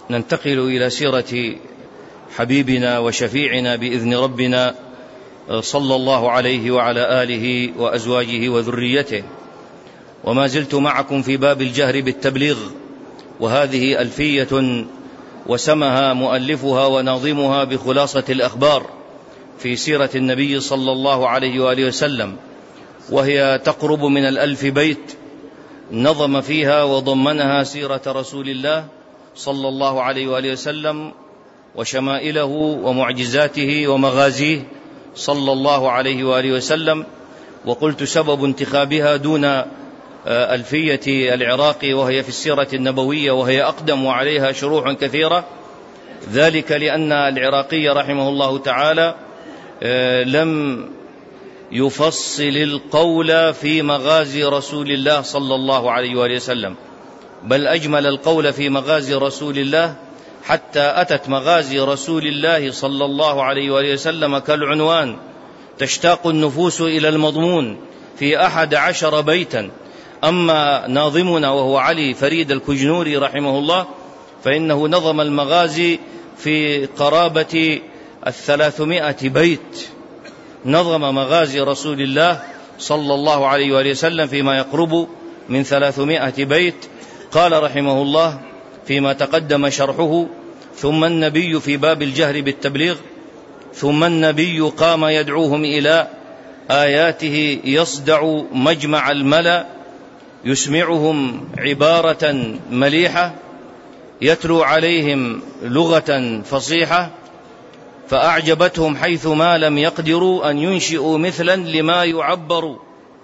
ننتقل إلى سيرة حبيبنا وشفيعنا بإذن ربنا صلى الله عليه وعلى آله وأزواجه وذريته. وما زلت معكم في باب الجهر بالتبليغ، وهذه ألفية وسمها مؤلفها وناظمها بخلاصة الأخبار في سيرة النبي صلى الله عليه وآله وسلم، وهي تقرب من 1000 بيت نظم فيها وضمنها سيرة رسول الله صلى الله عليه وآله وسلم وشمائله ومعجزاته ومغازيه صلى الله عليه وآله وسلم. وقلت سبب انتخابها دون ألفية العراقي وهي في السيرة النبوية وهي أقدم وعليها شروح كثيرة، ذلك لأن العراقي رحمه الله تعالى لم يفصل القول في مغازي رسول الله صلى الله عليه وآله وسلم، بل أجمل القول في مغازي رسول الله حتى أتت مغازي رسول الله صلى الله عليه وآله وسلم كالعنوان، تشتاق النفوس إلى المضمون في 11 بيتا. أما ناظمنا وهو علي فريد الكجنوري رحمه الله فإنه نظم المغازي في قرابة 300 بيت، نظم مغازي رسول الله صلى الله عليه وآله وسلم فيما يقرب من 300 بيت. قال رحمه الله فيما تقدم شرحه: ثم النبي في باب الجهر بالتبليغ، ثم النبي قام يدعوهم إلى آياته يصدع مجمع الملأ، يسمعهم عبارة مليحة، يتلو عليهم لغة فصيحة، فأعجبتهم حيث ما لم يقدروا أن ينشئوا مثلا لما يعبر.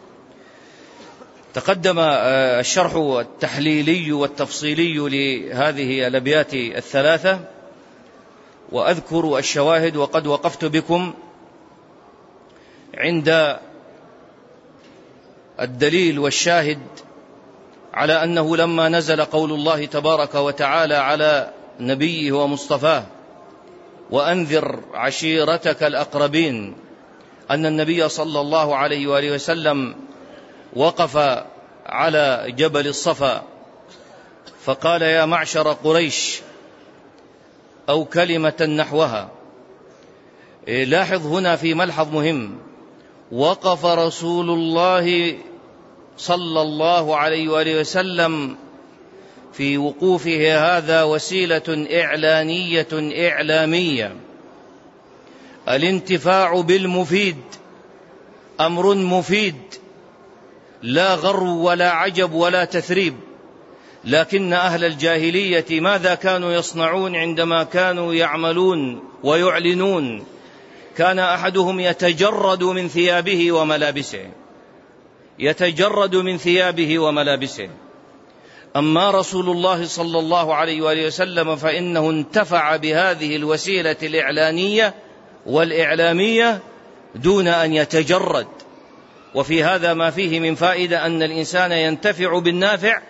تقدم الشرح التحليلي والتفصيلي لهذه الأبيات الثلاثة، وأذكر الشواهد. وقد وقفت بكم عند الدليل والشاهد على أنه لما نزل قول الله تبارك وتعالى على نبيه ومصطفاه: وأنذر عشيرتك الأقربين، أن النبي صلى الله عليه وآله وسلم وقف على جبل الصفا فقال: يا معشر قريش، أو كلمة نحوها. لاحظ هنا في ملحظ مهم: وقف رسول الله صلى الله عليه وآله وسلم، في وقوفه هذا وسيلة إعلانية إعلامية. الانتفاع بالمفيد أمر مفيد، لا غرو ولا عجب ولا تثريب. لكن أهل الجاهلية ماذا كانوا يصنعون عندما كانوا يعملون ويعلنون؟ كان أحدهم يتجرد من ثيابه وملابسه، يتجرد من ثيابه وملابسه. أما رسول الله صلى الله عليه وآله وسلم فإنه انتفع بهذه الوسيلة الإعلانية والإعلامية دون أن يتجرد. وفي هذا ما فيه من فائدة، أن الإنسان ينتفع بالنافع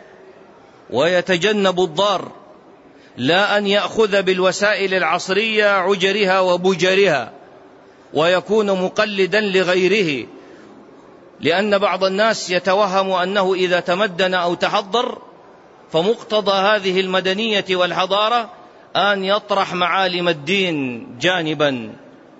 ويتجنب الضار، لا أن يأخذ بالوسائل العصرية عجرها وبجرها ويكون مقلدا لغيره، لأن بعض الناس يتوهم أنه إذا تمدن أو تحضر فمقتضى هذه المدنية والحضارة أن يطرح معالم الدين جانبا،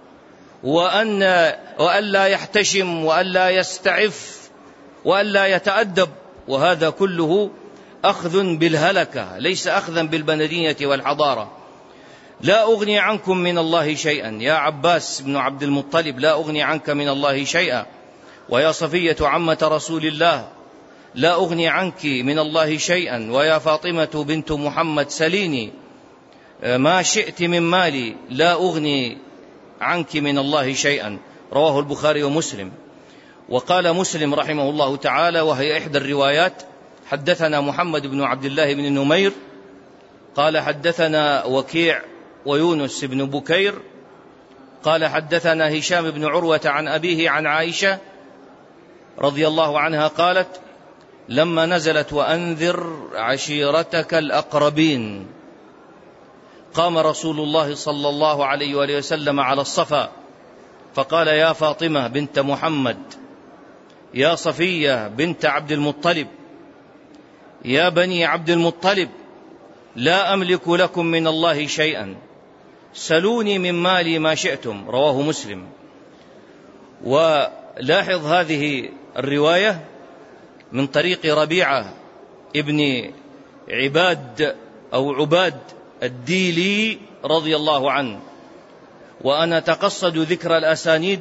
وأن لا يحتشم وأن لا يستعف وأن لا يتأدب، وهذا كله أخذ بالهلكة ليس أخذا بالمدنية والحضارة. لا أغني عنكم من الله شيئا، يا عباس بن عبد المطلب لا أغني عنك من الله شيئا، ويا صفية عمة رسول الله لا أغني عنك من الله شيئا، ويا فاطمة بنت محمد سليني ما شئت من مالي لا أغني عنك من الله شيئا. رواه البخاري ومسلم. وقال مسلم رحمه الله تعالى وهي إحدى الروايات: حدثنا محمد بن عبد الله بن نمير قال حدثنا وكيع ويونس بن بكير قال حدثنا هشام بن عروة عن أبيه عن عائشة رضي الله عنها قالت: لما نزلت وأنذر عشيرتك الأقربين، قام رسول الله صلى الله عليه وآله وسلم على الصفا فقال: يا فاطمة بنت محمد، يا صفية بنت عبد المطلب، يا بني عبد المطلب، لا أملك لكم من الله شيئا، سلوني من مالي ما شئتم. رواه مسلم. ولاحظ هذه الرواية من طريق ربيعة ابن عباد أو عباد الديلي رضي الله عنه. وأنا أتقصد ذكر الأسانيد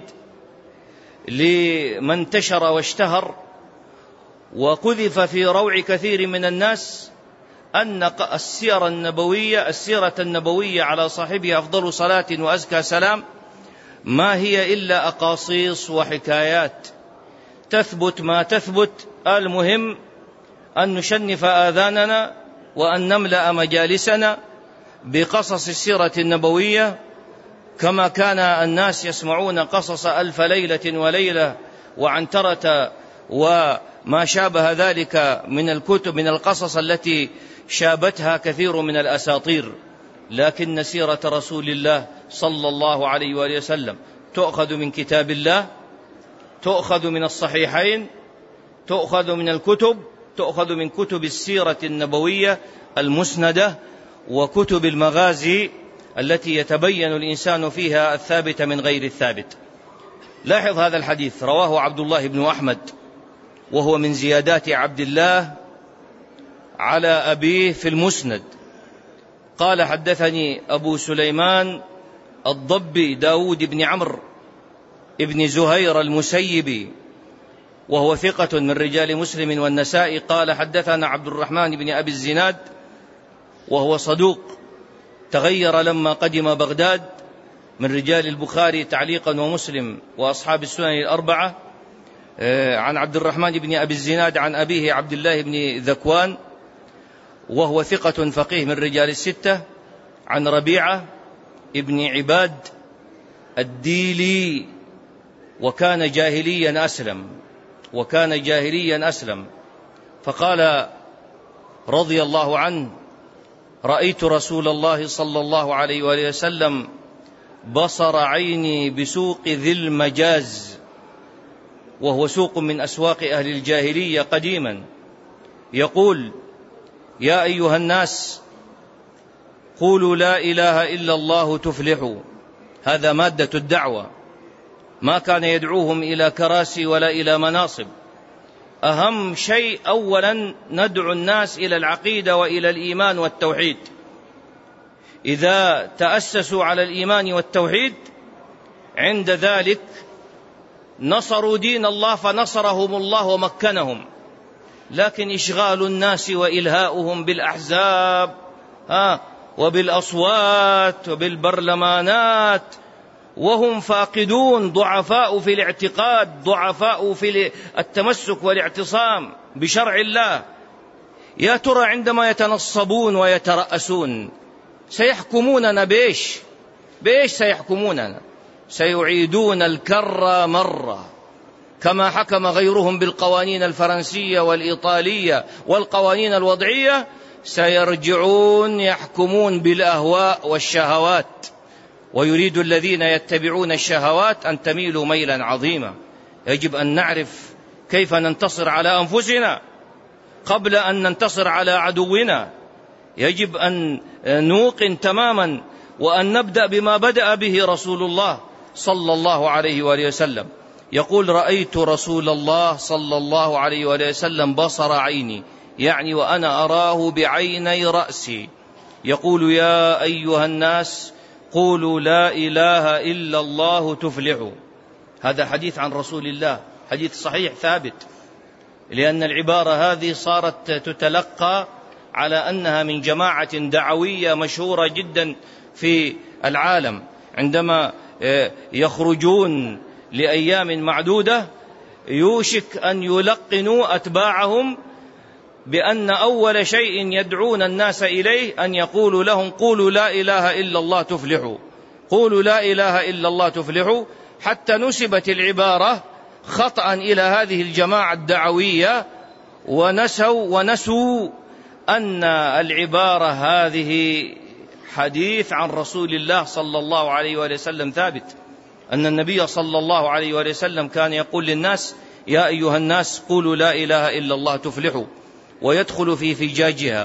لمن انتشر واشتهر وقذف في روع كثير من الناس أن السيرة النبوية على صاحبها أفضل صلاة وأزكى سلام ما هي إلا أقاصيص وحكايات تثبت ما تثبت. المهم أن نشنف آذاننا وأن نملأ مجالسنا بقصص السيرة النبوية، كما كان الناس يسمعون قصص ألف ليلة وليلة وعنترة وما شابه ذلك من الكتب من القصص التي شابتها كثير من الأساطير. لكن سيرة رسول الله صلى الله عليه وآله وسلم تؤخذ من كتاب الله، تؤخذ من الصحيحين، تؤخذ من الكتب، تؤخذ من كتب السيرة النبوية المسندة وكتب المغازي التي يتبين الإنسان فيها الثابت من غير الثابت. لاحظ هذا الحديث رواه عبد الله بن أحمد، وهو من زيادات عبد الله على أبيه في المسند. قال حدثني أبو سليمان الضبي داود بن عمرو ابن زهير المسيبي، وهو ثقة من رجال مسلم والنسائي. قال حدثنا عبد الرحمن بن أبي الزناد، وهو صدوق تغير لما قدم بغداد، من رجال البخاري تعليقا ومسلم وأصحاب السنن الأربعة. عن عبد الرحمن بن أبي الزناد عن أبيه عبد الله بن ذكوان، وهو ثقة فقيه من رجال الستة. عن ربيعة ابن عباد الديلي، وكان جاهليا أسلم. فقال رضي الله عنه: رأيت رسول الله صلى الله عليه وآله وسلم بصر عيني بسوق ذي المجاز، وهو سوق من أسواق أهل الجاهلية قديما، يقول: يا أيها الناس قولوا لا إله إلا الله تفلحوا. هذا مادة الدعوة، ما كان يدعوهم إلى كراسي ولا إلى مناصب. أهم شيء أولا ندعو الناس إلى العقيدة وإلى الإيمان والتوحيد. إذا تأسسوا على الإيمان والتوحيد عند ذلك نصروا دين الله فنصرهم الله ومكنهم. لكن إشغال الناس وإلهاؤهم بالأحزاب وبالأصوات وبالبرلمانات وهم فاقدون، ضعفاء في الاعتقاد، ضعفاء في التمسك والاعتصام بشرع الله. يا ترى عندما يتنصبون ويترأسون سيحكموننا بإيش سيحكموننا؟ سيعيدون الكرة مرة، كما حكم غيرهم بالقوانين الفرنسية والإيطالية والقوانين الوضعية. سيرجعون يحكمون بالأهواء والشهوات، ويريد الذين يتبعون الشهوات أن تميلوا ميلا عظيما. يجب أن نعرف كيف ننتصر على أنفسنا قبل أن ننتصر على عدونا. يجب أن نوقن تماما وأن نبدأ بما بدأ به رسول الله صلى الله عليه وآله وسلم. يقول: رأيت رسول الله صلى الله عليه وآله وسلم بصر عيني، يعني وأنا أراه بعيني رأسي، يقول: يا أيها الناس قولوا لا إله إلا الله تفلحوا. هذا حديث عن رسول الله، حديث صحيح ثابت، لأن العبارة هذه صارت تتلقى على أنها من جماعة دعوية مشهورة جدا في العالم. عندما يخرجون لأيام معدودة يوشك أن يلقنوا أتباعهم بأن أول شيء يدعون الناس إليه أن يقولوا لهم: قولوا لا إله إلا الله تفلحوا، قولوا لا إله إلا الله تفلحوا. حتى نسبت العبارة خطأ إلى هذه الجماعة الدعوية، ونسوا أن العبارة هذه حديث عن رسول الله صلى الله عليه وآله وسلم ثابت، أن النبي صلى الله عليه وآله وسلم كان يقول للناس: يا أيها الناس قولوا لا إله إلا الله تفلحوا، ويدخل في فجاجها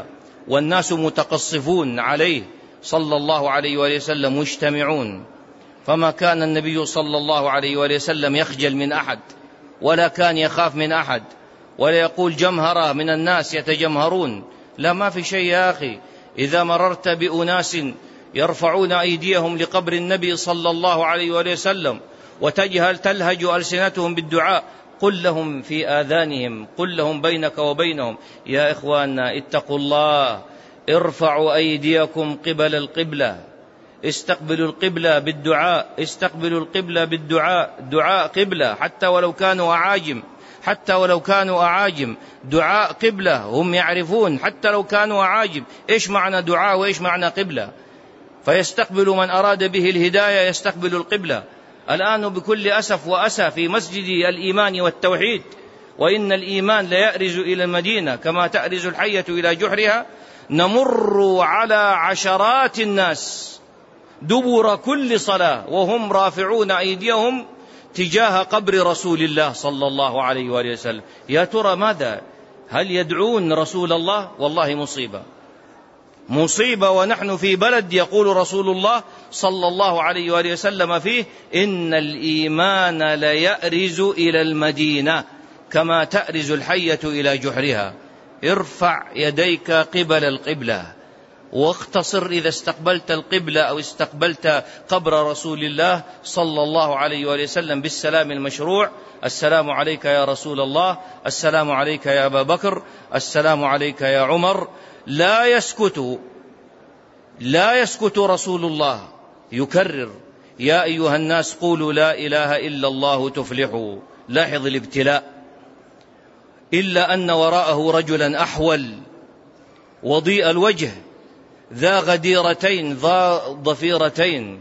والناس متقصفون عليه صلى الله عليه وآله وسلم مجتمعون، فما كان النبي صلى الله عليه وآله وسلم يخجل من أحد ولا كان يخاف من أحد ولا يقول جمهرة من الناس يتجمهرون، لا، ما في شيء يا أخي. إذا مررت بأناس يرفعون أيديهم لقبر النبي صلى الله عليه وآله وسلم تلهج ألسنتهم بالدعاء، قل لهم في آذانهم، قل لهم بينك وبينهم: يا إخواننا اتقوا الله، ارفعوا أيديكم قبل القبلة، استقبلوا القبلة بالدعاء، استقبلوا القبلة بالدعاء، دعاء قبلة حتى ولو كانوا أعاجم، حتى ولو كانوا أعاجم دعاء قبلة هم يعرفون، حتى لو كانوا أعاجم إيش معنى دعاء وإيش معنى قبلة، فيستقبل من أراد به الهداية يستقبل القبلة. الآن بكل أسف وأسى في مسجد الإيمان والتوحيد، وإن الإيمان ليأرز إلى المدينة كما تأرز الحية إلى جحرها، نمر على عشرات الناس دبر كل صلاة وهم رافعون أيديهم تجاه قبر رسول الله صلى الله عليه وآله وسلم. يا ترى ماذا؟ هل يدعون رسول الله؟ والله مصيبة، مصيبة. ونحن في بلد يقول رسول الله صلى الله عليه وآله وسلم فيه: إن الإيمان ليأرز إلى المدينة كما تأرز الحية إلى جحرها. ارفع يديك قبل القبلة، واختصر إذا استقبلت القبلة أو استقبلت قبر رسول الله صلى الله عليه وآله وسلم بالسلام المشروع: السلام عليك يا رسول الله، السلام عليك يا أبا بكر، السلام عليك يا عمر. لا يسكت رسول الله، يكرر: يا أيها الناس قولوا لا إله إلا الله تفلحوا. لاحظ الابتلاء، إلا أن وراءه رجلا أحول وضيء الوجه ذا غديرتين ذا ضفيرتين،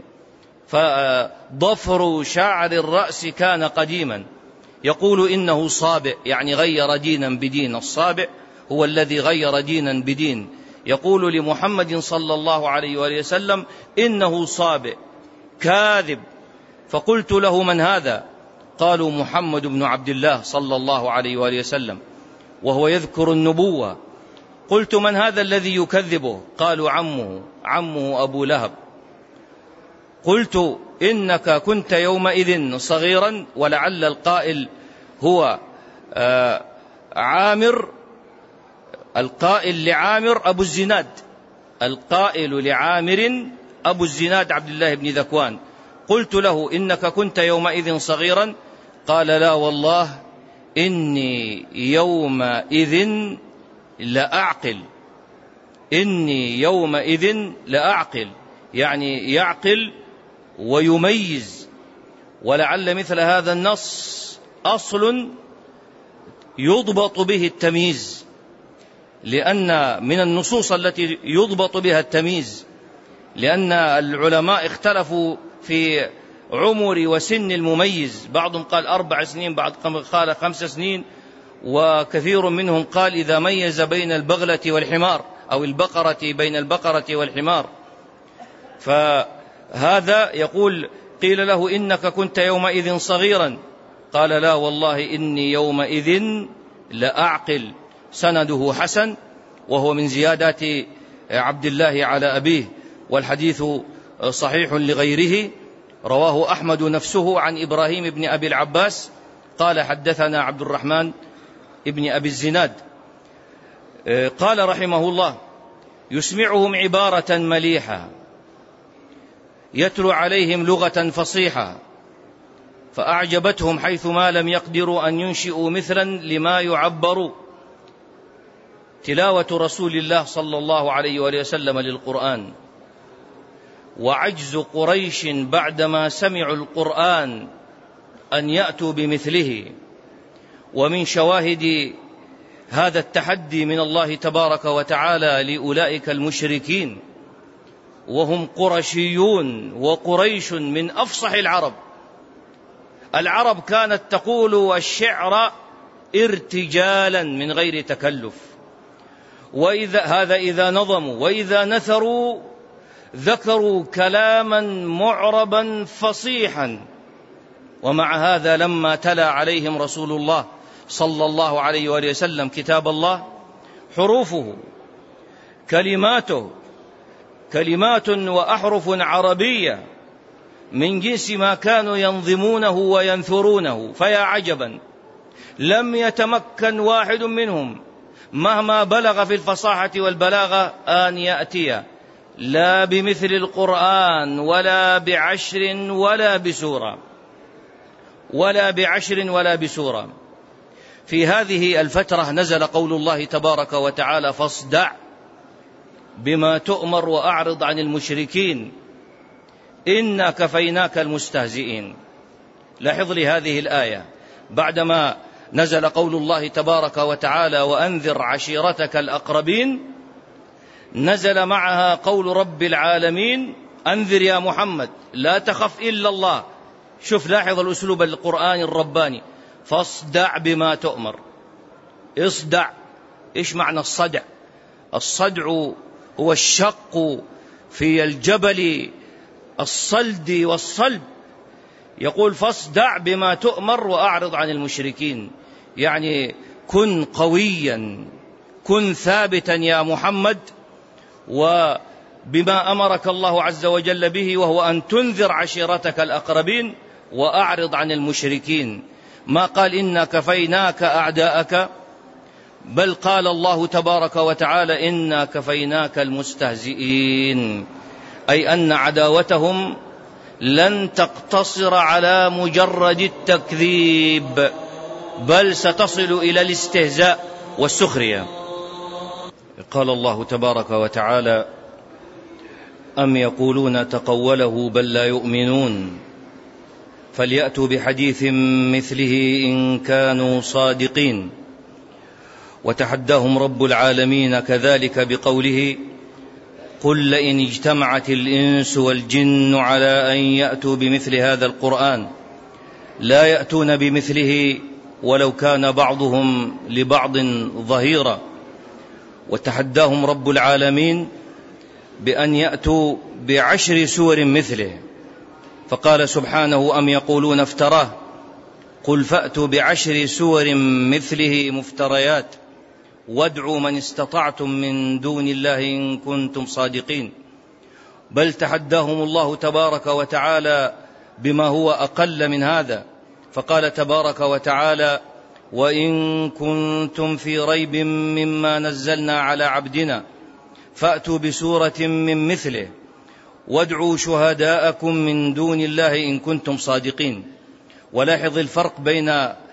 فضفر شعر الرأس كان قديما. يقول إنه صابئ، يعني غير دينا بدين. الصابئ هو الذي غير دينا بدين. يقول لمحمد صلى الله عليه وآله وسلم: إنه صابئ كاذب. فقلت له: من هذا؟ قالوا: محمد بن عبد الله صلى الله عليه وآله وسلم، وهو يذكر النبوة. قلت: من هذا الذي يكذبه؟ قالوا: عمه أبو لهب. قلت: إنك كنت يومئذ صغيرا، ولعل القائل هو عامر، القائل لعامر أبو الزناد، القائل لعامر أبو الزناد عبد الله بن ذكوان. قلت له: إنك كنت يومئذ صغيرا؟ قال: لا والله إني يومئذ لأعقل. إني يومئذ لأعقل، يعني يعقل ويميز. ولعل مثل هذا النص أصل يضبط به التمييز، لأن من النصوص التي يضبط بها التمييز، لأن العلماء اختلفوا في عمر وسن المميز، بعضهم قال 4 سنين، بعض قال 5 سنين، وكثير منهم قال إذا ميز بين البغلة والحمار، أو البقرة بين البقرة والحمار. فهذا يقول: قيل له: إنك كنت يومئذ صغيرا؟ قال: لا والله إني يومئذ لأعقل. سنده حسن، وهو من زيادات عبد الله على أبيه، والحديث صحيح لغيره. رواه أحمد نفسه عن إبراهيم بن أبي العباس قال: حدثنا عبد الرحمن ابن أبي الزناد. قال رحمه الله: يسمعهم عبارة مليحة، يتلو عليهم لغة فصيحة، فأعجبتهم حيثما لم يقدروا أن ينشئوا مثلا لما يعبر. تلاوة رسول الله صلى الله عليه وآله وسلم للقرآن، وعجز قريش بعدما سمعوا القرآن أن يأتوا بمثله. ومن شواهد هذا التحدي من الله تبارك وتعالى لأولئك المشركين، وهم قرشيون، وقريش من أفصح العرب. العرب كانت تقول الشعر ارتجالا من غير تكلف، إذا نظموا وإذا نثروا ذكروا كلاما معربا فصيحا. ومع هذا لما تلا عليهم رسول الله صلى الله عليه وآله وسلم كتاب الله، حروفه كلماته كلمات وأحرف عربية من جنس ما كانوا ينظمونه وينثرونه، فيا عجبا لم يتمكن واحد منهم مهما بلغ في الفصاحة والبلاغة أن يأتي لا بمثل القرآن ولا بعشر ولا بسورة. في هذه الفترة نزل قول الله تبارك وتعالى: فاصدع بما تؤمر وأعرض عن المشركين إنا كفيناك المستهزئين. لاحظ لي هذه الآية، بعدما نزل قول الله تبارك وتعالى: وأنذر عشيرتك الأقربين، نزل معها قول رب العالمين: أنذر يا محمد لا تخف إلا الله. شوف، لاحظ الأسلوب القرآني الرباني: فاصدع بما تؤمر. اصدع، إيش معنى الصدع؟ الصدع هو الشق في الجبل، الصلد والصلب. يقول: فاصدع بما تؤمر وأعرض عن المشركين، يعني كن قويا، كن ثابتا يا محمد، وبما أمرك الله عز وجل به، وهو أن تنذر عشيرتك الأقربين وأعرض عن المشركين. ما قال إنا كفيناك أعداءك، بل قال الله تبارك وتعالى: إنا كفيناك المستهزئين، أي أن عداوتهم لن تقتصر على مجرد التكذيب، بل ستصل إلى الاستهزاء والسخرية. قال الله تبارك وتعالى: أم يقولون تقوله بل لا يؤمنون فليأتوا بحديث مثله إن كانوا صادقين. وتحداهم رب العالمين كذلك بقوله: قل لئن اجتمعت الإنس والجن على أن يأتوا بمثل هذا القرآن لا يأتون بمثله ولو كان بعضهم لبعض ظهيرا. وتحداهم رب العالمين بأن يأتوا ب10 سور مثله، فقال سبحانه: أم يقولون افتراه قل فأتوا ب10 سور مثله مفتريات وادعوا من استطعتم من دون الله إن كنتم صادقين. بل تحداهم الله تبارك وتعالى بما هو أقل من هذا، فقال تبارك وتعالى: وإن كنتم في ريب مما نزلنا على عبدنا فأتوا بسورة من مثله وادعوا شهداءكم من دون الله إن كنتم صادقين. ولاحظ الفرق بين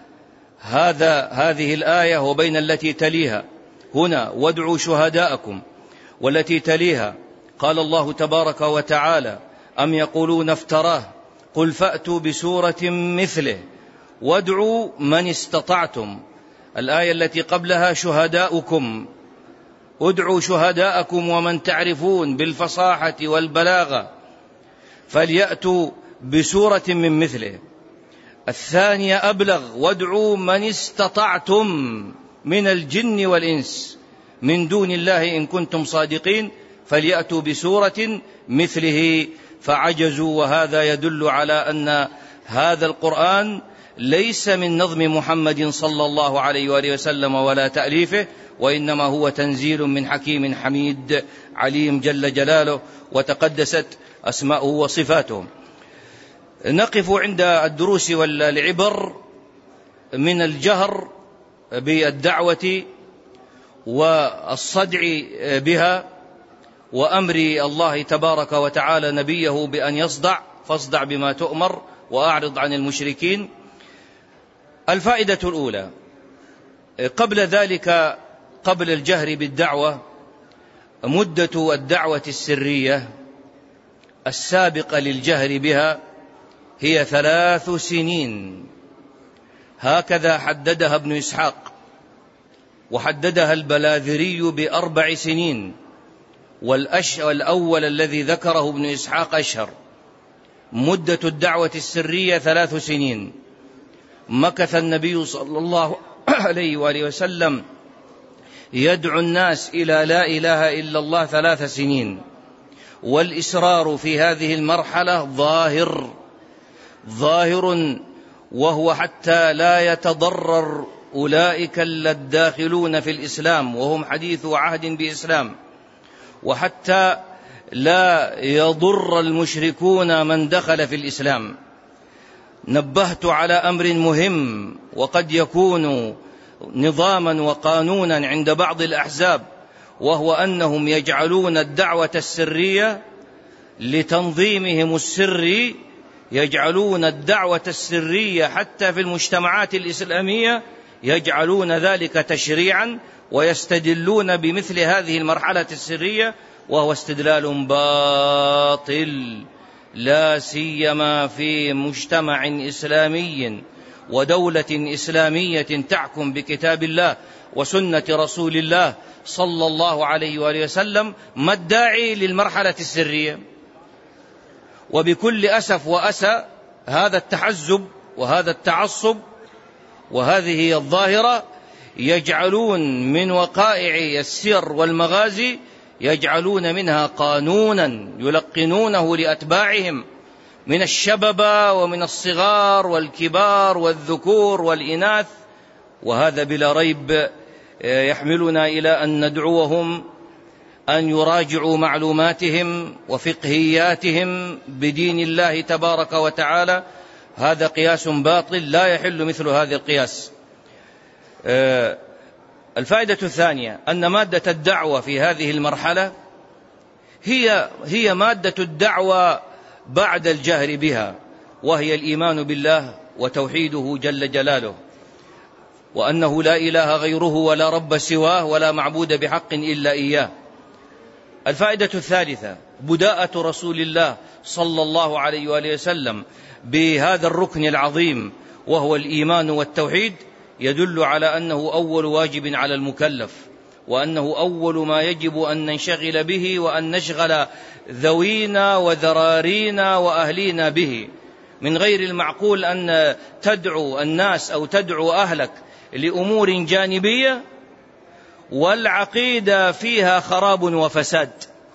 هذه الآية وبين التي تليها. هنا وادعوا شهداءكم، والتي تليها قال الله تبارك وتعالى: أم يقولون افتراه قل فأتوا بسورة مثله وادعوا من استطعتم. الآية التي قبلها شهداءكم، ادعوا شهداءكم ومن تعرفون بالفصاحة والبلاغة فليأتوا بسورة من مثله. الثانية أبلغ: وادعوا من استطعتم من الجن والإنس من دون الله إن كنتم صادقين فليأتوا بسورة مثله فعجزوا. وهذا يدل على أن هذا القرآن ليس من نظم محمد صلى الله عليه وآله وسلم ولا تأليفه، وإنما هو تنزيل من حكيم حميد عليم جل جلاله وتقدست أسماؤه وصفاته. نقف عند الدروس والعبر من الجهر بالدعوة والصدع بها، وأمر الله تبارك وتعالى نبيه بأن يصدع: فاصدع بما تؤمر وأعرض عن المشركين. الفائدة الأولى: قبل ذلك، قبل الجهر بالدعوة، مدة الدعوة السرية السابقة للجهر بها هي 3 سنين، هكذا حددها ابن إسحاق، وحددها البلاذري ب4 سنين، والأول الذي ذكره ابن إسحاق أشهر. مدة الدعوة السرية 3 سنين. مكث النبي صلى الله عليه وآله وسلم يدعو الناس إلى لا إله إلا الله 3 سنين، والإسرار في هذه المرحلة ظاهر، وهو حتى لا يتضرر أولئك الداخلون في الإسلام وهم حديث عهد بإسلام، وحتى لا يضر المشركون من دخل في الإسلام. نبهت على أمر مهم وقد يكون نظاما وقانونا عند بعض الأحزاب، وهو أنهم يجعلون الدعوة السرية لتنظيمهم السري، يجعلون الدعوة السرية حتى في المجتمعات الإسلامية يجعلون ذلك تشريعا، ويستدلون بمثل هذه المرحلة السرية، وهو استدلال باطل، لا سيما في مجتمع إسلامي ودولة إسلامية تحكم بكتاب الله وسنة رسول الله صلى الله عليه وآله وسلم. ما الداعي للمرحلة السرية؟ وبكل أسف وأسى هذا التحزب وهذا التعصب وهذه الظاهرة يجعلون من وقائع السير والمغازي، يجعلون منها قانونا يلقنونه لأتباعهم من الشباب ومن الصغار والكبار والذكور والإناث. وهذا بلا ريب يحملنا إلى أن ندعوهم أن يراجعوا معلوماتهم وفقهياتهم بدين الله تبارك وتعالى. هذا قياس باطل لا يحل مثل هذا القياس. الفائدة الثانية أن مادة الدعوة في هذه المرحلة هي مادة الدعوة بعد الجهر بها، وهي الإيمان بالله وتوحيده جل جلاله، وأنه لا إله غيره ولا رب سواه ولا معبود بحق إلا إياه. الفائدة الثالثة بداءة رسول الله صلى الله عليه وآله وسلم بهذا الركن العظيم وهو الإيمان والتوحيد، يدل على أنه أول واجب على المكلف، وأنه أول ما يجب أن ننشغل به وأن نشغل ذوينا وذرارينا وأهلينا به. من غير المعقول أن تدعو الناس أو تدعو أهلك لأمور جانبية والعقيدة فيها خراب وفساد،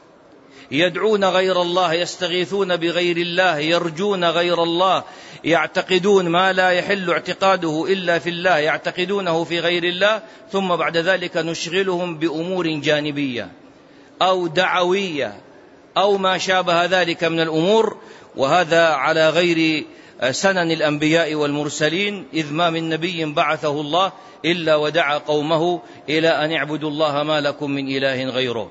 يدعون غير الله، يستغيثون بغير الله، يرجون غير الله، يعتقدون ما لا يحل اعتقاده إلا في الله، يعتقدونه في غير الله، ثم بعد ذلك نشغلهم بأمور جانبية أو دعوية أو ما شابه ذلك من الأمور. وهذا على غير سنن الأنبياء والمرسلين، إذ ما من نبي بعثه الله إلا ودعا قومه إلى أن اعبدوا الله ما لكم من إله غيره.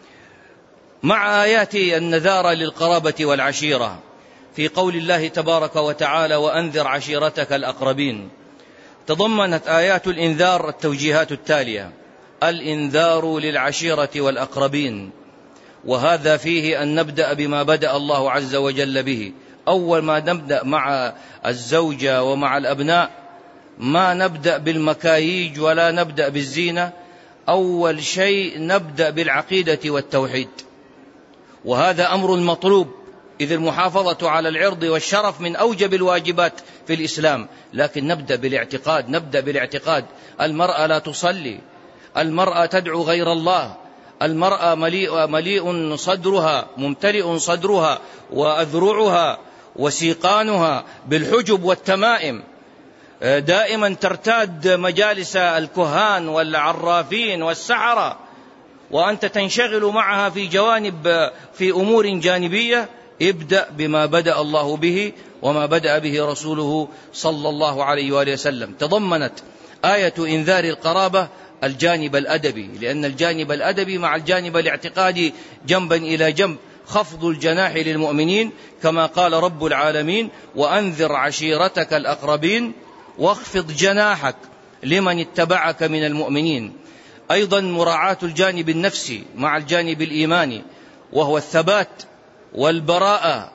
مع آيات النذار للقرابة والعشيرة في قول الله تبارك وتعالى وأنذر عشيرتك الأقربين، تضمنت آيات الإنذار التوجيهات التالية: الإنذار للعشيرة والأقربين، وهذا فيه أن نبدأ بما بدأ الله عز وجل به. أول ما نبدأ مع الزوجة ومع الأبناء ما نبدأ بالمكاييج ولا نبدأ بالزينة، أول شيء نبدأ بالعقيدة والتوحيد، وهذا أمر مطلوب، إذ المحافظة على العرض والشرف من أوجب الواجبات في الإسلام. لكن نبدأ بالاعتقاد. المرأة لا تصلي، المرأة تدعو غير الله، المرأة مليء صدرها، ممتلئ صدرها وأذرعها وسيقانها بالحجب والتمائم، دائما ترتاد مجالس الكهان والعرافين والسحرة، وأنت تنشغل معها في أمور جانبية. ابدأ بما بدأ الله به وما بدأ به رسوله صلى الله عليه وآله وسلم. تضمنت آية إنذار القرابة الجانب الأدبي، لأن الجانب الأدبي مع الجانب الاعتقادي جنبا إلى جنب، خفض الجناح للمؤمنين، كما قال رب العالمين وأنذر عشيرتك الأقربين واخفض جناحك لمن اتبعك من المؤمنين. أيضا مراعاة الجانب النفسي مع الجانب الإيماني، وهو الثبات والبراءة،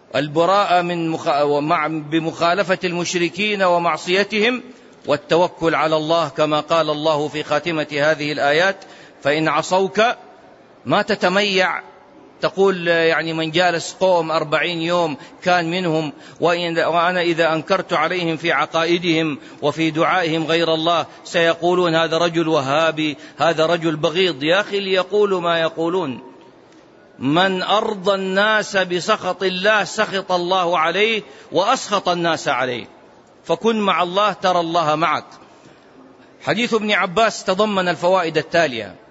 بمخالفة المشركين ومعصيتهم، والتوكل على الله، كما قال الله في خاتمة هذه الآيات: فإن عصوك ما تتميع تقول يعني من جالس قوم 40 يوم كان منهم، وأنا إذا أنكرت عليهم في عقائدهم وفي دعائهم غير الله سيقولون هذا رجل وهابي، هذا رجل بغيض. يا أخي ليقولوا ما يقولون، من أرضى الناس بسخط الله سخط الله عليه وأسخط الناس عليه، فكن مع الله ترى الله معك. حديث ابن عباس تضمن الفوائد التالية: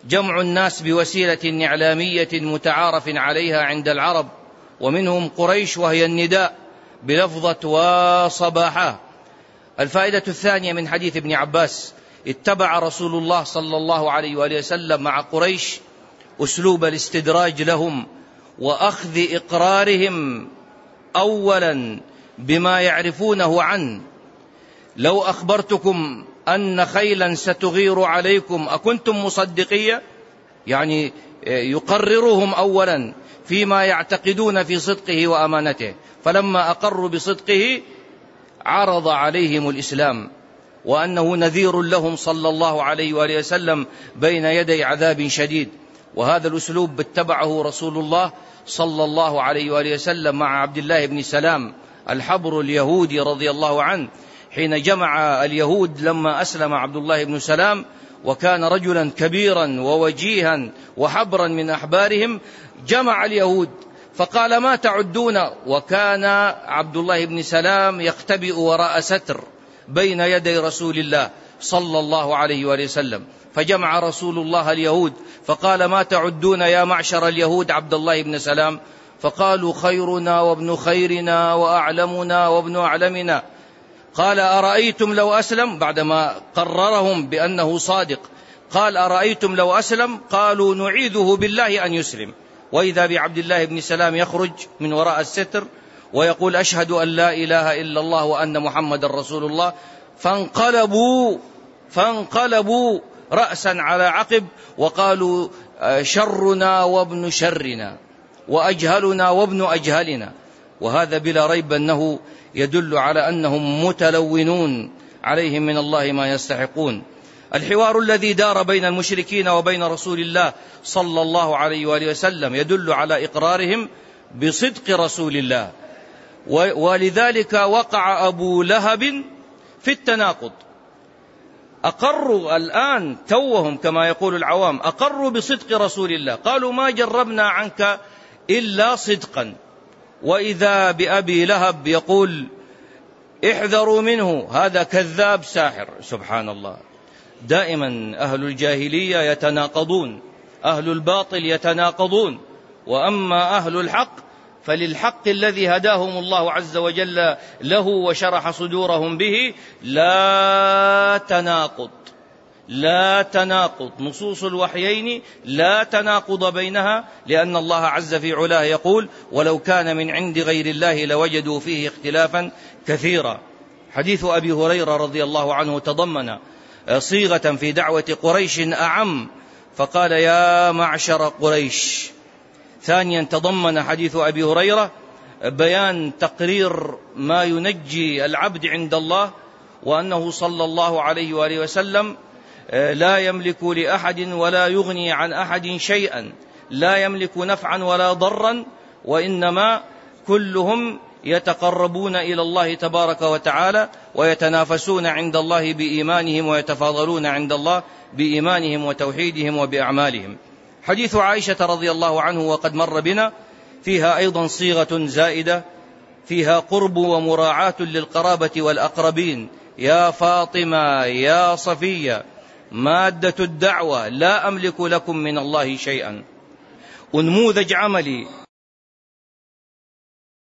جمع الناس بوسيلة إعلامية متعارف عليها عند العرب، ومنهم قريش، وهي النداء بلفظة وصباحا. الفائدة الثانية من حديث ابن عباس: اتبع رسول الله صلى الله عليه وآله وسلم مع قريش أسلوب الاستدراج لهم وأخذ إقرارهم أولا بما يعرفونه عنه. لو أخبرتكم أن خيلا ستغير عليكم أكنتم مصدقية؟ يعني يقررهم أولا فيما يعتقدون في صدقه وأمانته، فلما أقروا بصدقه عرض عليهم الإسلام وأنه نذير لهم صلى الله عليه وآله وسلم بين يدي عذاب شديد. وهذا الأسلوب اتبعه رسول الله صلى الله عليه وآله وسلم مع عبد الله بن سلام الحبر اليهودي رضي الله عنه، حين جمع اليهود لما أسلم عبد الله بن سلام، وكان رجلا كبيرا ووجيها وحبرا من أحبارهم، جمع اليهود فقال: ما تعدون؟ وكان عبد الله بن سلام يختبئ وراء ستر بين يدي رسول الله صلى الله عليه وآله وسلم، فجمع رسول الله اليهود فقال: ما تعدون يا معشر اليهود عبد الله بن سلام؟ فقالوا: خيرنا وابن خيرنا وأعلمنا وابن أعلمنا. قال: أرأيتم لو أسلم؟ بعدما قررهم بأنه صادق قال: أرأيتم لو أسلم؟ قالوا: نعيذه بالله أن يسلم. وإذا بعبد الله بن سلام يخرج من وراء الستر ويقول: أشهد أن لا إله إلا الله وأن محمد رسول الله. فانقلبوا رأسا على عقب وقالوا: شرنا وابن شرنا وأجهلنا وابن أجهلنا. وهذا بلا ريب أنه يدل على أنهم متلونون، عليهم من الله ما يستحقون. الحوار الذي دار بين المشركين وبين رسول الله صلى الله عليه وآله وسلم يدل على إقرارهم بصدق رسول الله، ولذلك وقع أبو لهب في التناقض. أقروا الآن توهم كما يقول العوام، أقروا بصدق رسول الله، قالوا: ما جربنا عنك إلا صدقا. وإذا بأبي لهب يقول: احذروا منه، هذا كذاب ساحر. سبحان الله، دائما أهل الجاهلية يتناقضون، أهل الباطل يتناقضون، وأما أهل الحق فللحق الذي هداهم الله عز وجل له وشرح صدورهم به لا تناقض، نصوص الوحيين لا تناقض بينها، لأن الله عز في علاه يقول: ولو كان من عند غير الله لوجدوا فيه اختلافا كثيرا. حديث أبي هريرة رضي الله عنه تضمن صيغة في دعوة قريش أعم، فقال: يا معشر قريش. ثانيا تضمن حديث أبي هريرة بيان تقرير ما ينجي العبد عند الله، وأنه صلى الله عليه وآله وسلم لا يملك لأحد ولا يغني عن أحد شيئا، لا يملك نفعا ولا ضرا، وإنما كلهم يتقربون إلى الله تبارك وتعالى ويتنافسون عند الله بإيمانهم ويتفاضلون عند الله بإيمانهم وتوحيدهم وبأعمالهم. حديث عائشة رضي الله عنه وقد مر بنا فيها أيضا صيغة زائدة، فيها قرب ومراعاة للقرابة والأقربين: يا فاطمة يا صفية مادة الدعوة لا أملك لكم من الله شيئا. أنموذج عملي